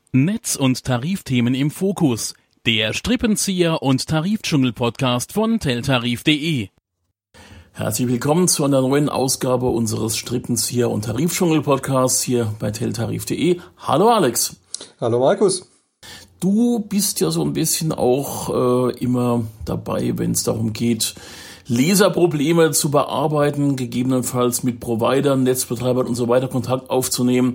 Netz- und Tarifthemen im Fokus. Der Strippenzieher und Tarifdschungel-Podcast von teltarif.de. Herzlich willkommen zu einer neuen Ausgabe unseres Strippenzieher und Tarifdschungel-Podcasts hier bei teltarif.de. Hallo Alex. Hallo Markus. Du bist ja so ein bisschen auch immer dabei, wenn es darum geht, Leserprobleme zu bearbeiten, gegebenenfalls mit Providern, Netzbetreibern und so weiter Kontakt aufzunehmen.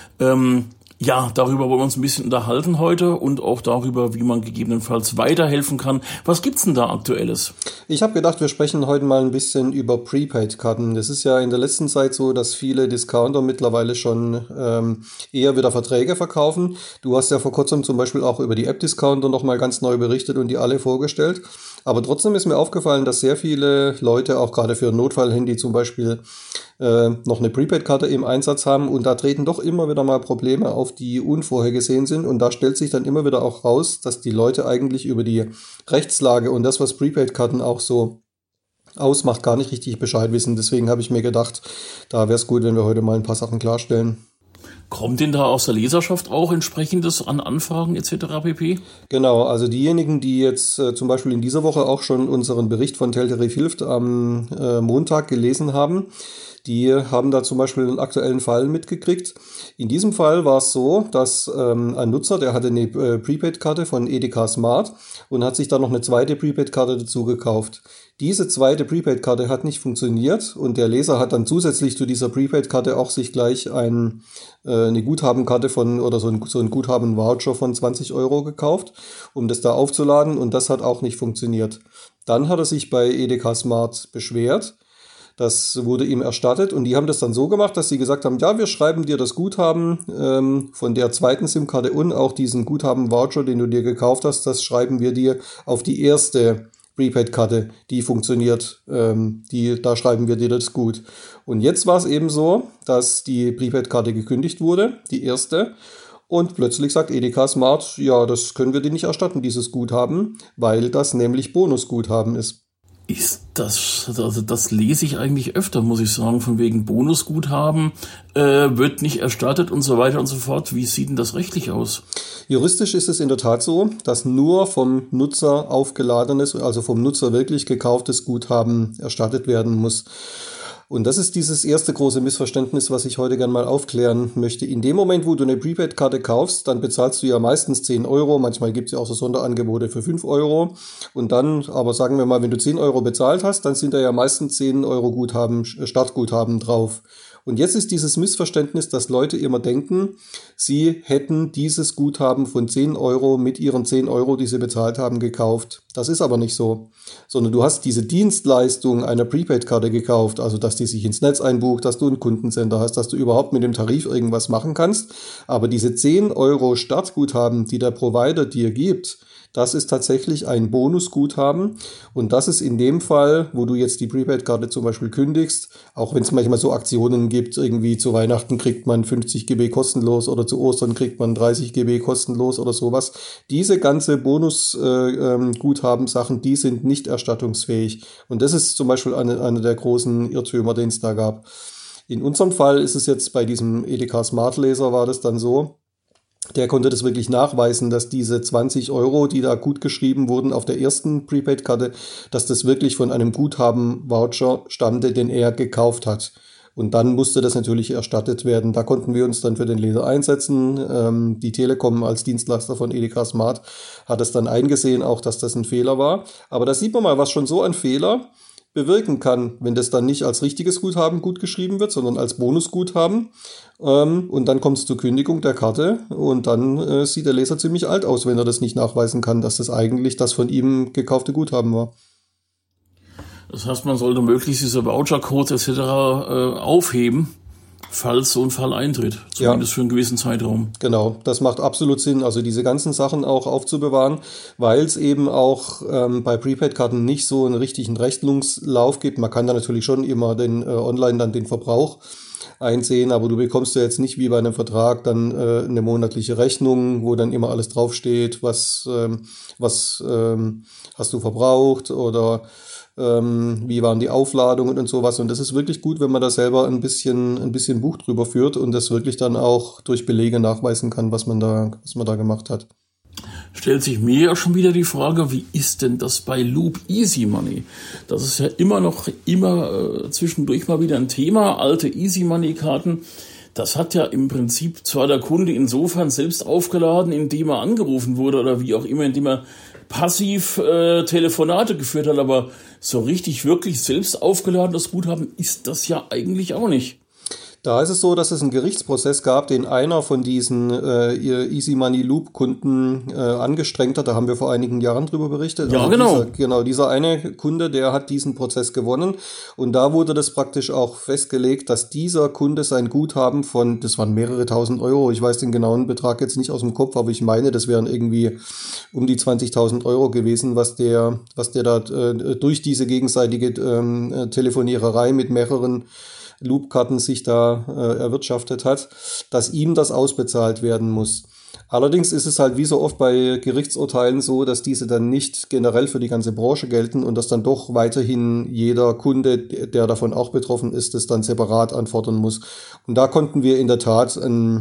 Ja, darüber wollen wir uns ein bisschen unterhalten heute und auch darüber, wie man gegebenenfalls weiterhelfen kann. Was gibt's denn da Aktuelles? Ich habe gedacht, wir sprechen heute mal ein bisschen über Prepaid-Karten. Das ist ja in der letzten Zeit so, dass viele Discounter mittlerweile schon eher wieder Verträge verkaufen. Du hast ja vor kurzem zum Beispiel auch über die App-Discounter nochmal ganz neu berichtet und die alle vorgestellt. Aber trotzdem ist mir aufgefallen, dass sehr viele Leute auch gerade für ein Notfallhandy zum Beispiel noch eine Prepaid-Karte im Einsatz haben und da treten doch immer wieder mal Probleme auf, die unvorhergesehen sind und da stellt sich dann immer wieder auch raus, dass die Leute eigentlich über die Rechtslage und das, was Prepaid-Karten auch so ausmacht, gar nicht richtig Bescheid wissen. Deswegen habe ich mir gedacht, da wäre es gut, wenn wir heute mal ein paar Sachen klarstellen. Kommt denn da aus der Leserschaft auch entsprechendes an Anfragen etc. pp? Genau, also diejenigen, die jetzt zum Beispiel in dieser Woche auch schon unseren Bericht von Teltarif hilft am Montag gelesen haben, die haben da zum Beispiel einen aktuellen Fall mitgekriegt. In diesem Fall war es so, dass ein Nutzer, der hatte eine Prepaid-Karte von EDK Smart und hat sich dann noch eine zweite Prepaid-Karte dazu gekauft. Diese zweite Prepaid-Karte hat nicht funktioniert und der Leser hat dann zusätzlich zu dieser Prepaid-Karte auch sich gleich eine Guthabenkarte oder so ein Guthaben-Voucher von 20 Euro gekauft, um das da aufzuladen und das hat auch nicht funktioniert. Dann hat er sich bei EDK Smart beschwert. Das wurde ihm erstattet und die haben das dann so gemacht, dass sie gesagt haben, ja, wir schreiben dir das Guthaben von der zweiten SIM-Karte und auch diesen Guthaben-Voucher, den du dir gekauft hast, das schreiben wir dir auf die erste Prepaid-Karte, die funktioniert, da schreiben wir dir das gut. Und jetzt war es eben so, dass die Prepaid-Karte gekündigt wurde, die erste, und plötzlich sagt EDK Smart, ja, das können wir dir nicht erstatten, dieses Guthaben, weil das nämlich Bonusguthaben ist. Das lese ich eigentlich öfter, muss ich sagen, von wegen Bonusguthaben, wird nicht erstattet und so weiter und so fort. Wie sieht denn das rechtlich aus? Juristisch ist es in der Tat so, dass nur vom Nutzer aufgeladenes, also vom Nutzer wirklich gekauftes Guthaben erstattet werden muss. Und das ist dieses erste große Missverständnis, was ich heute gerne mal aufklären möchte. In dem Moment, wo du eine Prepaid-Karte kaufst, dann bezahlst du ja meistens 10 Euro. Manchmal gibt es ja auch so Sonderangebote für 5 Euro. Und dann, aber sagen wir mal, wenn du 10 Euro bezahlt hast, dann sind da ja meistens 10 Euro Guthaben, Startguthaben drauf. Und jetzt ist dieses Missverständnis, dass Leute immer denken, sie hätten dieses Guthaben von 10 Euro mit ihren 10 Euro, die sie bezahlt haben, gekauft. Das ist aber nicht so, sondern du hast diese Dienstleistung einer Prepaid-Karte gekauft, also dass die sich ins Netz einbucht, dass du einen Kundencenter hast, dass du überhaupt mit dem Tarif irgendwas machen kannst. Aber diese 10 Euro Startguthaben, die der Provider dir gibt, das ist tatsächlich ein Bonusguthaben und das ist in dem Fall, wo du jetzt die Prepaid-Karte zum Beispiel kündigst, auch wenn es manchmal so Aktionen gibt, irgendwie zu Weihnachten kriegt man 50 GB kostenlos oder zu Ostern kriegt man 30 GB kostenlos oder sowas. Diese ganze Bonusguthaben-Sachen, die sind nicht erstattungsfähig und das ist zum Beispiel eine der großen Irrtümer, den es da gab. In unserem Fall ist es jetzt bei diesem EDK Smart Laser war das dann so, der konnte das wirklich nachweisen, dass diese 20 Euro, die da gut geschrieben wurden auf der ersten Prepaid-Karte, dass das wirklich von einem Guthaben-Voucher stammte, den er gekauft hat. Und dann musste das natürlich erstattet werden. Da konnten wir uns dann für den Leser einsetzen. Die Telekom als Dienstleister von EDK Smart hat es dann eingesehen, auch dass das ein Fehler war. Aber da sieht man mal, was schon so ein Fehler bewirken kann, wenn das dann nicht als richtiges Guthaben gut geschrieben wird, sondern als Bonusguthaben. Und dann kommt es zur Kündigung der Karte und dann sieht der Leser ziemlich alt aus, wenn er das nicht nachweisen kann, dass das eigentlich das von ihm gekaufte Guthaben war. Das heißt, man sollte möglichst diese Voucher-Codes etc. Aufheben, falls so ein Fall eintritt, zumindest für einen gewissen Zeitraum. Genau, das macht absolut Sinn, also diese ganzen Sachen auch aufzubewahren, weil es eben auch bei Prepaid-Karten nicht so einen richtigen Rechnungslauf gibt. Man kann da natürlich schon immer online dann den Verbrauch einsehen, aber du bekommst ja jetzt nicht wie bei einem Vertrag dann eine monatliche Rechnung, wo dann immer alles draufsteht, was hast du verbraucht oder wie waren die Aufladungen und sowas. Und das ist wirklich gut, wenn man da selber ein bisschen Buch drüber führt und das wirklich dann auch durch Belege nachweisen kann, was man da gemacht hat. Stellt sich mir ja schon wieder die Frage, wie ist denn das bei Loop Easy Money? Das ist ja immer zwischendurch mal wieder ein Thema, alte Easy Money Karten. Das hat ja im Prinzip zwar der Kunde insofern selbst aufgeladen, indem er angerufen wurde oder wie auch immer, indem er passiv Telefonate geführt hat, aber so richtig wirklich selbst aufgeladenes Guthaben ist das ja eigentlich auch nicht. Da ist es so, dass es einen Gerichtsprozess gab, den einer von diesen Easy Money Loop Kunden angestrengt hat. Da haben wir vor einigen Jahren drüber berichtet. Ja, also genau. Dieser eine Kunde, der hat diesen Prozess gewonnen. Und da wurde das praktisch auch festgelegt, dass dieser Kunde sein Guthaben von, das waren mehrere tausend Euro, ich weiß den genauen Betrag jetzt nicht aus dem Kopf, aber ich meine, das wären irgendwie um die 20.000 Euro gewesen, was der da durch diese gegenseitige Telefoniererei mit mehreren Loopkarten sich da erwirtschaftet hat, dass ihm das ausbezahlt werden muss. Allerdings ist es halt wie so oft bei Gerichtsurteilen so, dass diese dann nicht generell für die ganze Branche gelten und dass dann doch weiterhin jeder Kunde, der davon auch betroffen ist, das dann separat anfordern muss. Und da konnten wir in der Tat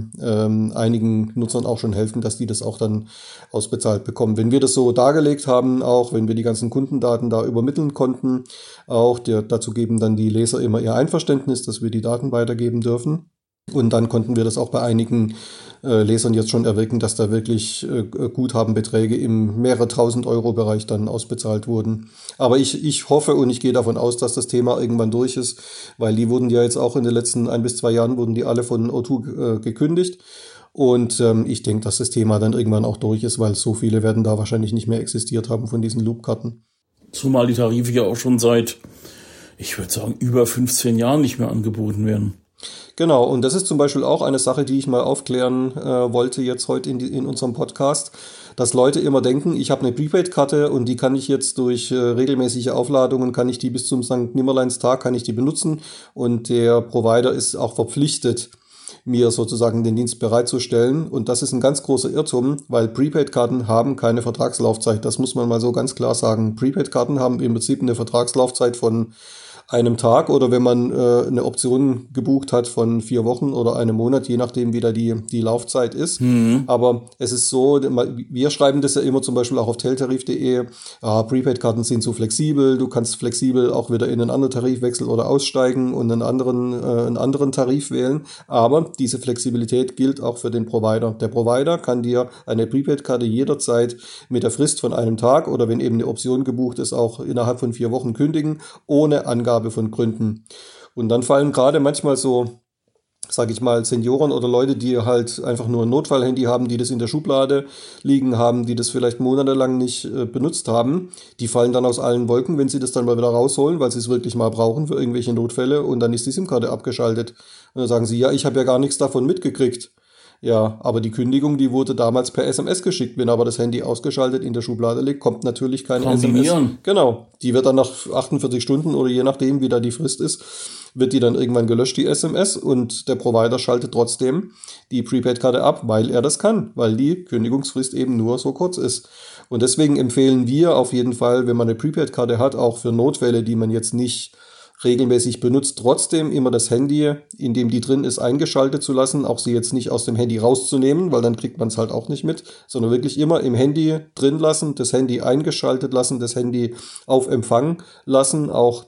einigen Nutzern auch schon helfen, dass die das auch dann ausbezahlt bekommen. Wenn wir das so dargelegt haben, auch wenn wir die ganzen Kundendaten da übermitteln konnten, auch dazu geben dann die Leser immer ihr Einverständnis, dass wir die Daten weitergeben dürfen. Und dann konnten wir das auch bei einigen Lesern jetzt schon erwirken, dass da wirklich Guthabenbeträge im mehrere tausend Euro Bereich dann ausbezahlt wurden. Aber ich hoffe und ich gehe davon aus, dass das Thema irgendwann durch ist, weil die wurden ja jetzt auch in den letzten 1 bis 2 Jahren wurden die alle von O2 gekündigt. Und ich denke, dass das Thema dann irgendwann auch durch ist, weil so viele werden da wahrscheinlich nicht mehr existiert haben von diesen Loopkarten. Zumal die Tarife ja auch schon seit, ich würde sagen, über 15 Jahren nicht mehr angeboten werden. Genau, und das ist zum Beispiel auch eine Sache, die ich mal aufklären wollte jetzt heute in unserem Podcast, dass Leute immer denken, ich habe eine Prepaid-Karte und die kann ich jetzt durch regelmäßige Aufladungen, kann ich die bis zum St. Nimmerleinstag, kann ich die benutzen und der Provider ist auch verpflichtet, mir sozusagen den Dienst bereitzustellen. Und das ist ein ganz großer Irrtum, weil Prepaid-Karten haben keine Vertragslaufzeit. Das muss man mal so ganz klar sagen. Prepaid-Karten haben im Prinzip eine Vertragslaufzeit von einem Tag oder wenn man eine Option gebucht hat von 4 Wochen oder einem Monat, je nachdem wie da die Laufzeit ist. Aber es ist so, wir schreiben das ja immer zum Beispiel auch auf teltarif.de, Prepaid-Karten sind so flexibel, du kannst flexibel auch wieder in einen anderen Tarif wechseln oder aussteigen und einen anderen Tarif wählen, aber diese Flexibilität gilt auch für den Provider. Der Provider kann dir eine Prepaid-Karte jederzeit mit der Frist von einem Tag oder wenn eben eine Option gebucht ist, auch innerhalb von 4 Wochen kündigen, ohne Angabe von Gründen. Und dann fallen gerade manchmal so, sage ich mal, Senioren oder Leute, die halt einfach nur ein Notfallhandy haben, die das in der Schublade liegen haben, die das vielleicht monatelang nicht benutzt haben, die fallen dann aus allen Wolken, wenn sie das dann mal wieder rausholen, weil sie es wirklich mal brauchen für irgendwelche Notfälle und dann ist die SIM-Karte abgeschaltet. Und dann sagen sie, ja, ich habe ja gar nichts davon mitgekriegt. Ja, aber die Kündigung, die wurde damals per SMS geschickt. Wenn aber das Handy ausgeschaltet in der Schublade liegt, kommt natürlich keine SMS. Genau, die wird dann nach 48 Stunden oder je nachdem, wie da die Frist ist, wird die dann irgendwann gelöscht, die SMS. Und der Provider schaltet trotzdem die Prepaid-Karte ab, weil er das kann, weil die Kündigungsfrist eben nur so kurz ist. Und deswegen empfehlen wir auf jeden Fall, wenn man eine Prepaid-Karte hat, auch für Notfälle, die man jetzt nicht regelmäßig benutzt, trotzdem immer das Handy, in dem die drin ist, eingeschaltet zu lassen, auch sie jetzt nicht aus dem Handy rauszunehmen, weil dann kriegt man es halt auch nicht mit, sondern wirklich immer im Handy drin lassen, das Handy eingeschaltet lassen, das Handy auf Empfang lassen, auch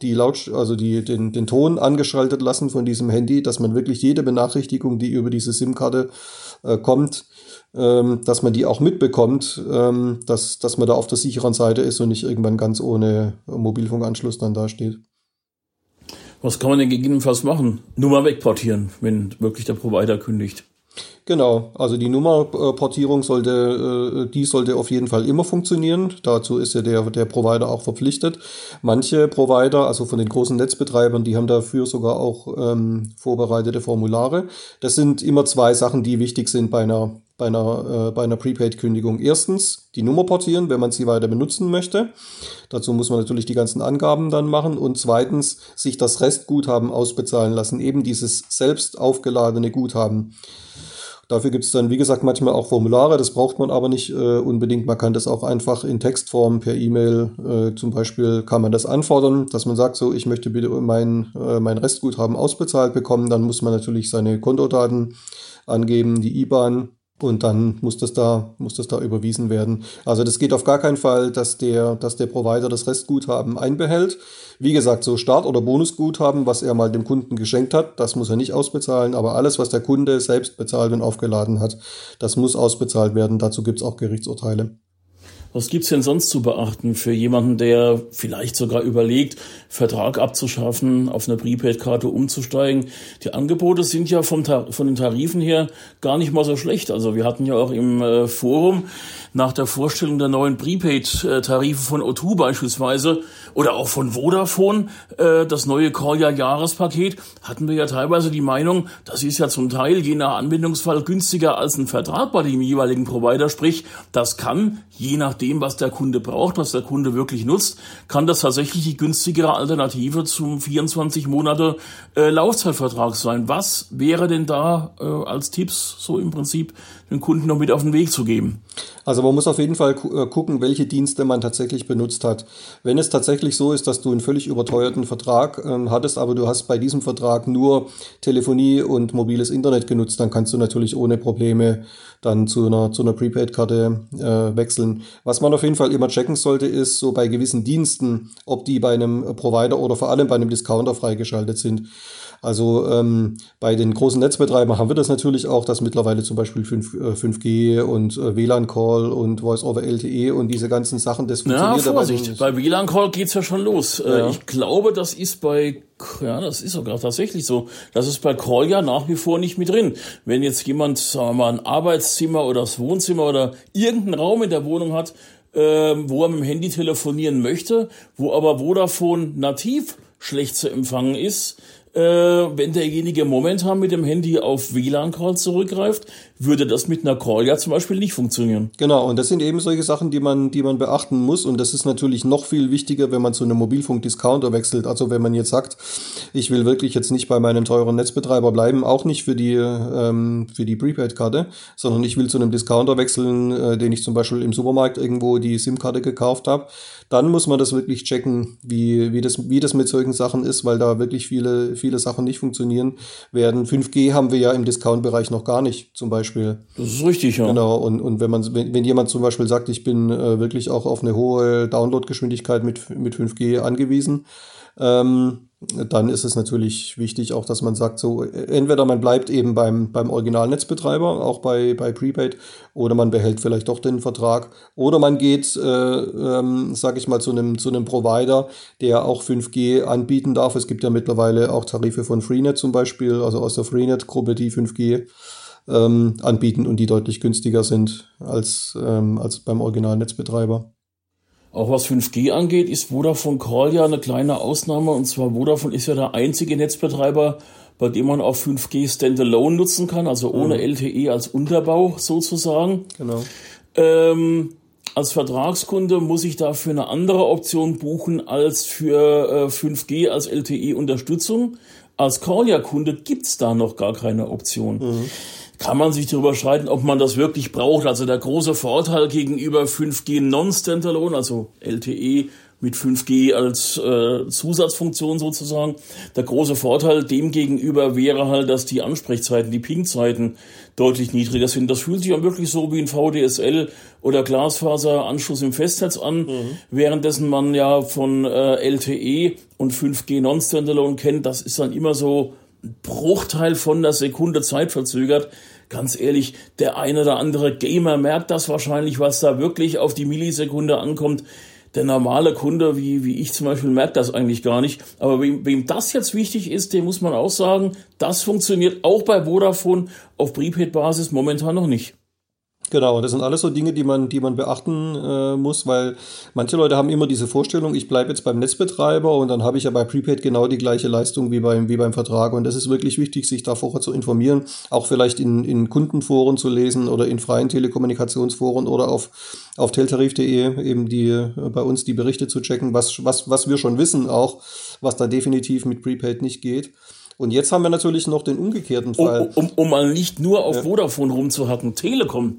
den Ton angeschaltet lassen von diesem Handy, dass man wirklich jede Benachrichtigung, die über diese SIM-Karte kommt, dass man die auch mitbekommt, dass man da auf der sicheren Seite ist und nicht irgendwann ganz ohne Mobilfunkanschluss dann dasteht. Was kann man denn gegebenenfalls machen? Nummer wegportieren, wenn wirklich der Provider kündigt. Genau, also die Nummerportierung sollte auf jeden Fall immer funktionieren. Dazu ist ja der Provider auch verpflichtet. Manche Provider, also von den großen Netzbetreibern, die haben dafür sogar auch vorbereitete Formulare. Das sind immer 2 Sachen, die wichtig sind bei einer Prepaid-Kündigung. Erstens die Nummer portieren, wenn man sie weiter benutzen möchte. Dazu muss man natürlich die ganzen Angaben dann machen. Und zweitens sich das Restguthaben ausbezahlen lassen, eben dieses selbst aufgeladene Guthaben. Dafür gibt es dann, wie gesagt, manchmal auch Formulare, das braucht man aber nicht unbedingt. Man kann das auch einfach in Textform per E-Mail, zum Beispiel kann man das anfordern, dass man sagt, so, ich möchte bitte mein Restguthaben ausbezahlt bekommen. Dann muss man natürlich seine Kontodaten angeben, die IBAN. Und dann muss das da überwiesen werden. Also das geht auf gar keinen Fall, dass der Provider das Restguthaben einbehält. Wie gesagt, so Start- oder Bonusguthaben, was er mal dem Kunden geschenkt hat, das muss er nicht ausbezahlen. Aber alles, was der Kunde selbst bezahlt und aufgeladen hat, das muss ausbezahlt werden. Dazu gibt es auch Gerichtsurteile. Was gibt's denn sonst zu beachten für jemanden, der vielleicht sogar überlegt, Vertrag abzuschaffen, auf eine Prepaid-Karte umzusteigen? Die Angebote sind ja von den Tarifen her gar nicht mal so schlecht. Also wir hatten ja auch im Forum nach der Vorstellung der neuen Prepaid-Tarife von O2 beispielsweise oder auch von Vodafone, das neue Korja-Jahrespaket, hatten wir ja teilweise die Meinung, das ist ja zum Teil je nach Anwendungsfall günstiger als ein Vertrag bei dem jeweiligen Provider. Sprich, das kann, je nachdem, was der Kunde braucht, was der Kunde wirklich nutzt, kann das tatsächlich die günstigere Alternative zum 24 Monate Laufzeitvertrag sein. Was wäre denn da als Tipps so im Prinzip den Kunden noch mit auf den Weg zu geben? Also man muss auf jeden Fall gucken, welche Dienste man tatsächlich benutzt hat. Wenn es tatsächlich so ist, dass du einen völlig überteuerten Vertrag hattest, aber du hast bei diesem Vertrag nur Telefonie und mobiles Internet genutzt, dann kannst du natürlich ohne Probleme dann zu einer Prepaid-Karte wechseln. Was man auf jeden Fall immer checken sollte, ist so bei gewissen Diensten, ob die bei einem Provider oder vor allem bei einem Discounter freigeschaltet sind. Also bei den großen Netzbetreibern haben wir das natürlich auch, dass mittlerweile zum Beispiel 5G und WLAN-Call und Voice-over-LTE und diese ganzen Sachen, das funktioniert. Ja, Vorsicht, bei WLAN-Call geht's ja schon los. Ja. Ich glaube, das ist sogar tatsächlich so. Das ist bei Call ja nach wie vor nicht mit drin. Wenn jetzt jemand, sagen wir mal, ein Arbeitszimmer oder das Wohnzimmer oder irgendeinen Raum in der Wohnung hat, wo er mit dem Handy telefonieren möchte, wo aber Vodafone nativ schlecht zu empfangen ist, wenn derjenige momentan mit dem Handy auf WLAN-Call zurückgreift, würde das mit einer Call ja zum Beispiel nicht funktionieren. Genau, und das sind eben solche Sachen, die man beachten muss. Und das ist natürlich noch viel wichtiger, wenn man zu einem Mobilfunk-Discounter wechselt. Also wenn man jetzt sagt, ich will wirklich jetzt nicht bei meinem teuren Netzbetreiber bleiben, auch nicht für die Prepaid-Karte, sondern ich will zu einem Discounter wechseln, den ich zum Beispiel im Supermarkt irgendwo die SIM-Karte gekauft habe. Dann muss man das wirklich checken, wie das mit solchen Sachen ist, weil da wirklich viele Sachen nicht funktionieren werden. 5G haben wir ja im Discount-Bereich noch gar nicht, zum Beispiel. Das ist richtig, ja. Genau, und wenn jemand zum Beispiel sagt, ich bin wirklich auch auf eine hohe Downloadgeschwindigkeit mit 5G angewiesen, dann ist es natürlich wichtig auch, dass man sagt, so entweder man bleibt eben beim Originalnetzbetreiber, auch bei Prepaid, oder man behält vielleicht doch den Vertrag, oder man geht, sage ich mal, zu einem Provider, der auch 5G anbieten darf. Es gibt ja mittlerweile auch Tarife von Freenet zum Beispiel, also aus der Freenet-Gruppe, die 5G anbieten und die deutlich günstiger sind als beim Originalnetzbetreiber. Auch was 5G angeht, ist Vodafone Call ja eine kleine Ausnahme. Und zwar Vodafone ist ja der einzige Netzbetreiber, bei dem man auch 5G Standalone nutzen kann, also ohne LTE als Unterbau sozusagen. Genau. Als Vertragskunde muss ich dafür eine andere Option buchen als für 5G als LTE-Unterstützung. Als Call-Ja-Kunde gibt's da noch gar keine Option. Kann man sich darüber streiten, ob man das wirklich braucht. Also der große Vorteil gegenüber 5G Non-Standalone, also LTE mit 5G als Zusatzfunktion sozusagen. Der große Vorteil dem gegenüber wäre halt, dass die Ansprechzeiten, die Ping-Zeiten deutlich niedriger sind. Das fühlt sich ja wirklich so wie ein VDSL oder Glasfaseranschluss im Festnetz an, währenddessen man ja von LTE und 5G Non-Standalone kennt, das ist dann immer so ein Bruchteil von der Sekunde zeitverzögert. Ganz ehrlich, der eine oder andere Gamer merkt das wahrscheinlich, was da wirklich auf die Millisekunde ankommt. Der normale Kunde, wie ich zum Beispiel, merkt das eigentlich gar nicht. Aber wem das jetzt wichtig ist, dem muss man auch sagen, das funktioniert auch bei Vodafone auf Prepaid-Basis momentan noch nicht. Genau, das sind alles so Dinge, die man beachten muss, weil manche Leute haben immer diese Vorstellung, ich bleibe jetzt beim Netzbetreiber und dann habe ich ja bei Prepaid genau die gleiche Leistung wie beim Vertrag. Und das ist wirklich wichtig, sich da vorher zu informieren, auch vielleicht in Kundenforen zu lesen oder in freien Telekommunikationsforen oder auf teltarif.de eben bei uns die Berichte zu checken, was wir schon wissen auch, was da definitiv mit Prepaid nicht geht. Und jetzt haben wir natürlich noch den umgekehrten Fall. Um mal nicht nur auf Vodafone rumzuhacken. Telekom.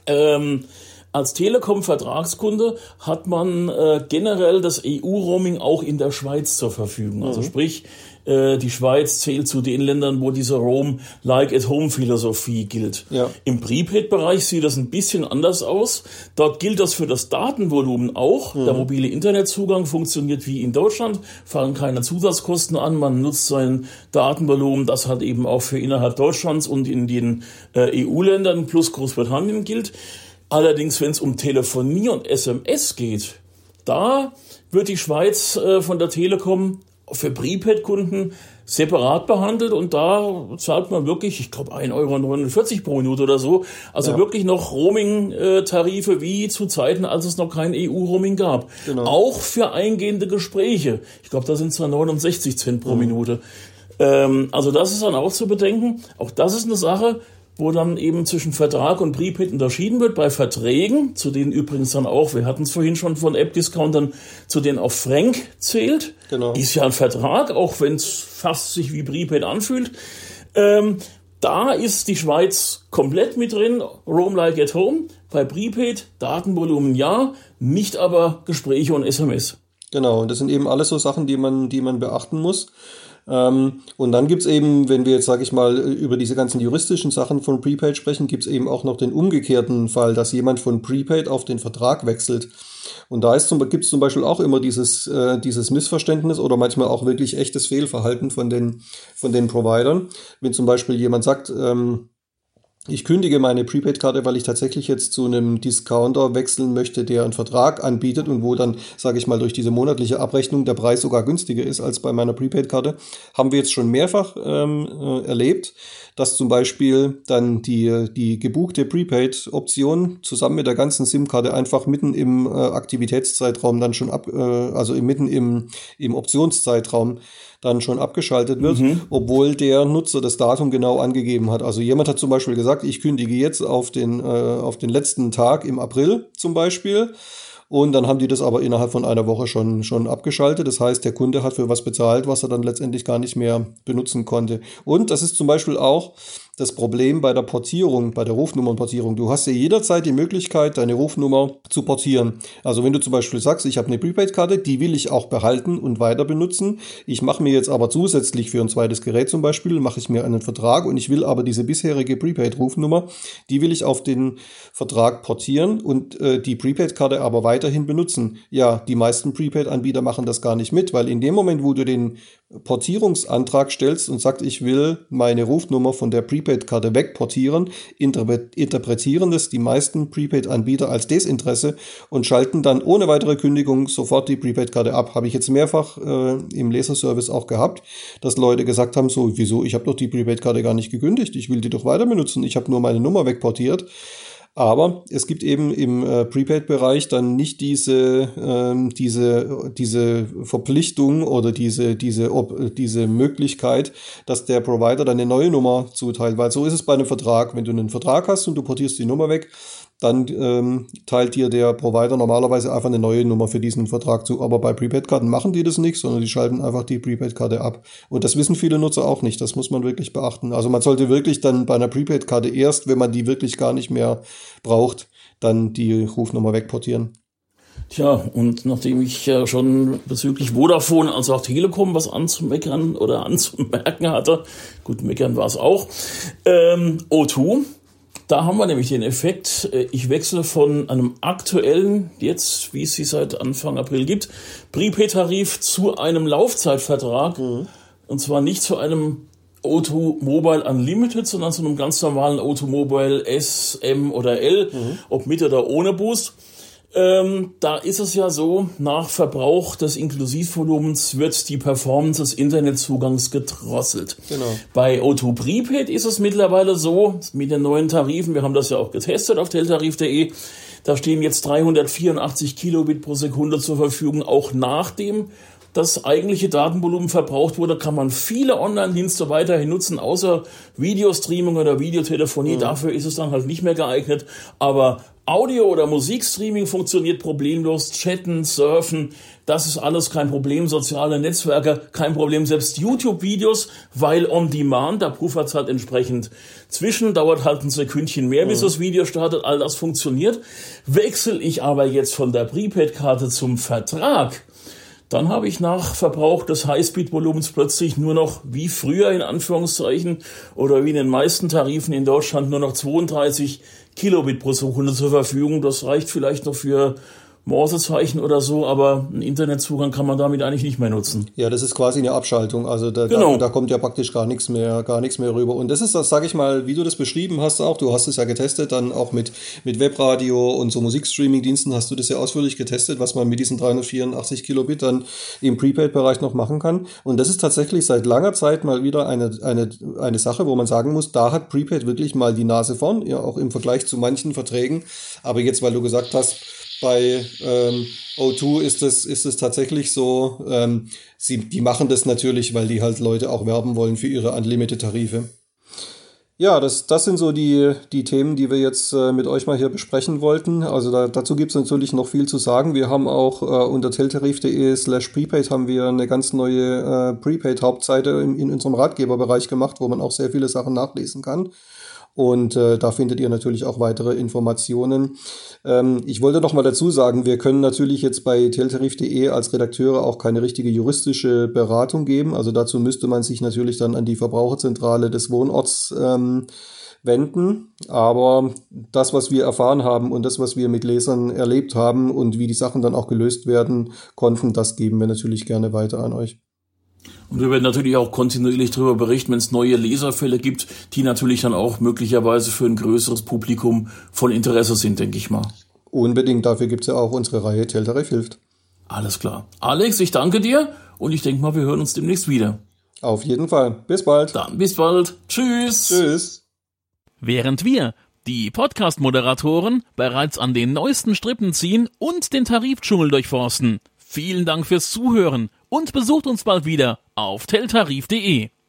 Als Telekom-Vertragskunde hat man generell das EU-Roaming auch in der Schweiz zur Verfügung. Also sprich, die Schweiz zählt zu den Ländern, wo diese Roam-like-at-home-Philosophie gilt. Ja. Im Prepaid-Bereich sieht das ein bisschen anders aus. Dort gilt das für das Datenvolumen auch. Der mobile Internetzugang funktioniert wie in Deutschland, fallen keine Zusatzkosten an. Man nutzt sein Datenvolumen, das halt eben auch für innerhalb Deutschlands und in den EU-Ländern plus Großbritannien gilt. Allerdings, wenn es um Telefonie und SMS geht, da wird die Schweiz von der Telekom für Prepaid-Kunden separat behandelt und da zahlt man wirklich, ich glaube, 1,49 € pro Minute oder so. Also wirklich noch Roaming-Tarife wie zu Zeiten, als es noch kein EU-Roaming gab. Genau. Auch für eingehende Gespräche. Ich glaube, da sind es 69 Cent pro Minute. Also das ist dann auch zu bedenken. Auch das ist eine Sache, wo dann eben zwischen Vertrag und Prepaid unterschieden wird. Bei Verträgen, zu denen übrigens dann auch, wir hatten es vorhin schon von App-Discountern, zu denen auch Frank zählt. Genau. Ist ja ein Vertrag, auch wenn es fast sich wie Prepaid anfühlt. Da ist die Schweiz komplett mit drin, Roam like at home. Bei Prepaid Datenvolumen ja, nicht aber Gespräche und SMS. Genau, und das sind eben alles so Sachen, die man beachten muss. Und dann gibt's eben, wenn wir jetzt, sage ich mal, über diese ganzen juristischen Sachen von Prepaid sprechen, gibt's eben auch noch den umgekehrten Fall, dass jemand von Prepaid auf den Vertrag wechselt. Und da gibt's zum Beispiel auch immer dieses Missverständnis oder manchmal auch wirklich echtes Fehlverhalten von den Providern. Wenn zum Beispiel jemand sagt, ich kündige meine Prepaid-Karte, weil ich tatsächlich jetzt zu einem Discounter wechseln möchte, der einen Vertrag anbietet und wo dann, sage ich mal, durch diese monatliche Abrechnung der Preis sogar günstiger ist als bei meiner Prepaid-Karte. Haben wir jetzt schon mehrfach erlebt, dass zum Beispiel dann die gebuchte Prepaid-Option zusammen mit der ganzen SIM-Karte einfach mitten im Aktivitätszeitraum dann schon mitten im Optionszeitraum dann schon abgeschaltet wird, obwohl der Nutzer das Datum genau angegeben hat. Also jemand hat zum Beispiel gesagt, ich kündige jetzt auf den letzten Tag im April zum Beispiel. Und dann haben die das aber innerhalb von einer Woche schon abgeschaltet. Das heißt, der Kunde hat für was bezahlt, was er dann letztendlich gar nicht mehr benutzen konnte. Und das ist zum Beispiel auch das Problem bei der Portierung, bei der Rufnummernportierung. Du hast ja jederzeit die Möglichkeit, deine Rufnummer zu portieren. Also wenn du zum Beispiel sagst, ich habe eine Prepaid-Karte, die will ich auch behalten und weiter benutzen. Ich mache mir jetzt aber zusätzlich für ein zweites Gerät zum Beispiel, mache ich mir einen Vertrag und ich will aber diese bisherige Prepaid-Rufnummer, die will ich auf den Vertrag portieren und die Prepaid-Karte aber weiterhin benutzen. Ja, die meisten Prepaid-Anbieter machen das gar nicht mit, weil in dem Moment, wo du den Portierungsantrag stellst und sagst, ich will meine Rufnummer von der Prepaid-Karte wegportieren, interpretieren das die meisten Prepaid-Anbieter als Desinteresse und schalten dann ohne weitere Kündigung sofort die Prepaid-Karte ab. Habe ich jetzt mehrfach im Leserservice auch gehabt, dass Leute gesagt haben, so, wieso, ich habe doch die Prepaid-Karte gar nicht gekündigt, ich will die doch weiter benutzen, ich habe nur meine Nummer wegportiert. Aber es gibt eben im Prepaid-Bereich dann nicht diese Verpflichtung oder diese Möglichkeit, dass der Provider dann eine neue Nummer zuteilt. Weil so ist es bei einem Vertrag. Wenn du einen Vertrag hast und du portierst die Nummer weg, dann teilt dir der Provider normalerweise einfach eine neue Nummer für diesen Vertrag zu. Aber bei Prepaid-Karten machen die das nicht, sondern die schalten einfach die Prepaid-Karte ab. Und das wissen viele Nutzer auch nicht. Das muss man wirklich beachten. Also man sollte wirklich dann bei einer Prepaid-Karte erst, wenn man die wirklich gar nicht mehr braucht, dann die Rufnummer wegportieren. Tja, und nachdem ich ja schon bezüglich Vodafone als auch Telekom was anzumeckern oder anzumerken hatte, gut, meckern war es auch, O2, da haben wir nämlich den Effekt, ich wechsle von einem aktuellen, jetzt wie es sie seit Anfang April gibt, Prepaid-Tarif zu einem Laufzeitvertrag, und zwar nicht zu einem O2 Mobile Unlimited, sondern zu einem ganz normalen O2 Mobile S, M oder L, ob mit oder ohne Boost. Da ist es ja so, nach Verbrauch des Inklusivvolumens wird die Performance des Internetzugangs gedrosselt. Genau. Bei O2 Prepaid ist es mittlerweile so, mit den neuen Tarifen, wir haben das ja auch getestet auf teltarif.de, da stehen jetzt 384 Kilobit pro Sekunde zur Verfügung, auch nach dem das eigentliche Datenvolumen verbraucht wurde, kann man viele Online-Dienste weiterhin nutzen, außer Videostreaming oder Videotelefonie. Dafür ist es dann halt nicht mehr geeignet. Aber Audio- oder Musikstreaming funktioniert problemlos. Chatten, Surfen, das ist alles kein Problem. Soziale Netzwerke, kein Problem. Selbst YouTube-Videos, weil on demand, da puffert halt entsprechend zwischen, dauert halt ein Sekündchen mehr, bis das Video startet. All das funktioniert. Wechsle ich aber jetzt von der Prepaid-Karte zum Vertrag, dann habe ich nach Verbrauch des Highspeed-Volumens plötzlich nur noch, wie früher in Anführungszeichen, oder wie in den meisten Tarifen in Deutschland, nur noch 32 Kilobit pro Sekunde zur Verfügung. Das reicht vielleicht noch für Morsezeichen oder so, aber einen Internetzugang kann man damit eigentlich nicht mehr nutzen. Ja, das ist quasi eine Abschaltung. Also da kommt ja praktisch gar nichts mehr rüber. Und das ist das, sage ich mal, wie du das beschrieben hast auch. Du hast es ja getestet, dann auch mit Webradio und so Musikstreaming-Diensten hast du das ja ausführlich getestet, was man mit diesen 384 Kilobit dann im Prepaid-Bereich noch machen kann. Und das ist tatsächlich seit langer Zeit mal wieder eine Sache, wo man sagen muss, da hat Prepaid wirklich mal die Nase vorn, ja auch im Vergleich zu manchen Verträgen. Aber jetzt, weil du gesagt hast, bei O2 ist es tatsächlich so, die machen das natürlich, weil die halt Leute auch werben wollen für ihre Unlimited-Tarife. Ja, das sind so die Themen, die wir jetzt mit euch mal hier besprechen wollten. Also dazu gibt es natürlich noch viel zu sagen. Wir haben auch unter teltarif.de/prepaid haben wir eine ganz neue Prepaid-Hauptseite in unserem Ratgeberbereich gemacht, wo man auch sehr viele Sachen nachlesen kann. Und da findet ihr natürlich auch weitere Informationen. Ich wollte noch mal dazu sagen, wir können natürlich jetzt bei teltarif.de als Redakteure auch keine richtige juristische Beratung geben. Also dazu müsste man sich natürlich dann an die Verbraucherzentrale des Wohnorts wenden. Aber das, was wir erfahren haben und das, was wir mit Lesern erlebt haben und wie die Sachen dann auch gelöst werden konnten, das geben wir natürlich gerne weiter an euch. Und wir werden natürlich auch kontinuierlich darüber berichten, wenn es neue Leserfälle gibt, die natürlich dann auch möglicherweise für ein größeres Publikum von Interesse sind, denke ich mal. Unbedingt, dafür gibt es ja auch unsere Reihe Teltarif hilft. Alles klar. Alex, ich danke dir und ich denke mal, wir hören uns demnächst wieder. Auf jeden Fall. Bis bald. Dann bis bald. Tschüss. Tschüss. Während wir, die Podcast-Moderatoren, bereits an den neuesten Strippen ziehen und den Tarifdschungel durchforsten. Vielen Dank fürs Zuhören und besucht uns bald wieder auf teltarif.de.